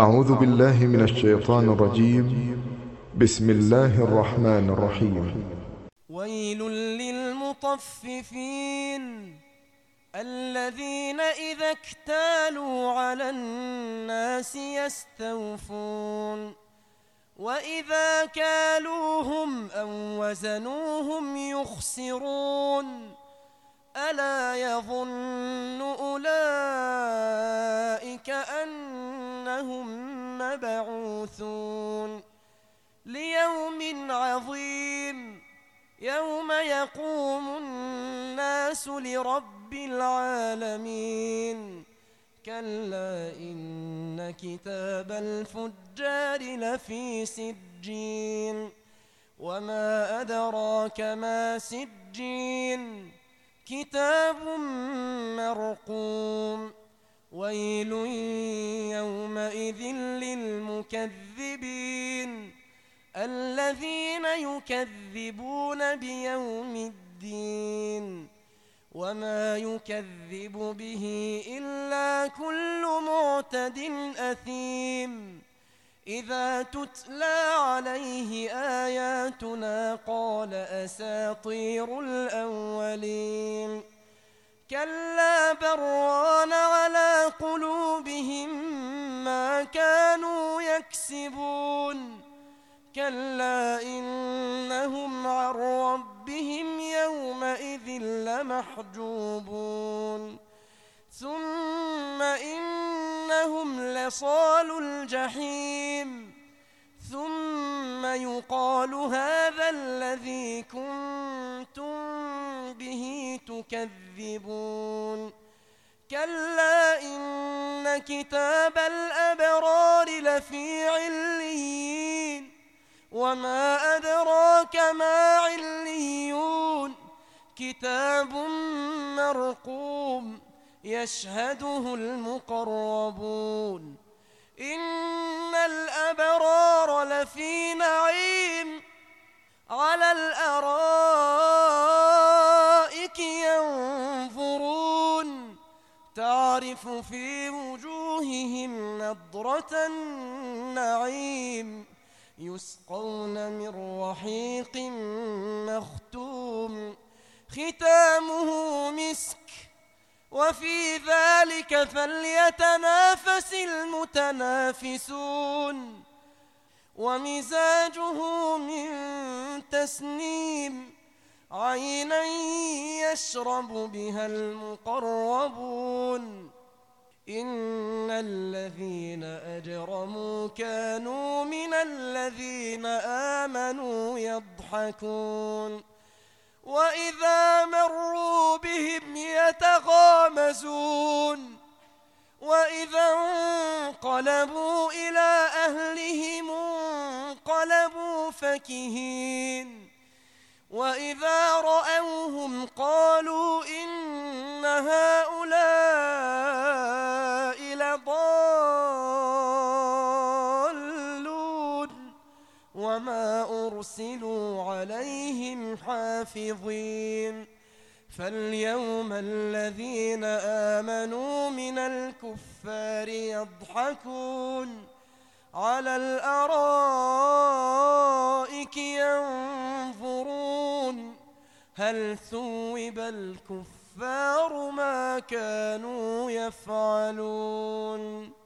أعوذ بالله من الشيطان الرجيم. بسم الله الرحمن الرحيم. ويل للمطففين الذين إذا اكتالوا على الناس يستوفون وإذا كالوهم أو وزنوهم يخسرون ألا يظن أولئك أنهم مبعوثون ليوم عظيم يوم يقوم الناس لرب العالمين كلا إن كتاب الفجار لفي سجين وما أدراك ما سجين كتاب مرقوم ويل يومئذ للمكذبين الذين يكذبون بيوم الدين وما يكذب به إلا كل معتد أثيم إذا تتلى عليه آياتنا قال أساطير الأولين كلا بران على قلوبهم ما كانوا يكسبون كلا إنهم عن ربهم يومئذ لمحجوبون ثم إنهم لصالو الجحيم ثم يقال هذا الذي كنتم به تكذبون كلا إن كتاب الأبرار لفي عليين وما أدراك ما عليون كتاب مرقوم يشهده المقربون إن الأبرار لفي نعيم على الأرائك ينظرون تعرف في وجوههم نضرة النعيم يسقون من رحيق مختوم ختامه مسك وفي ذلك فليتنافس المتنافسون ومزاجه من تسنيم عينا يشرب بها المقربون إن الذين أجرموا كانوا من الذين آمنوا يضحكون وإذا مروا بهم يتغامزون وإذا انقلبوا إلى أهلهم انقلبوا فكهين وإذا رأوهم قالوا إن هؤلاء لضالون وما أرسلوا عليهم حافظين فاليوم الذين آمنوا من الكفار يضحكون على الأرائك ينظرون هل ثوب الكفار ما كانوا يفعلون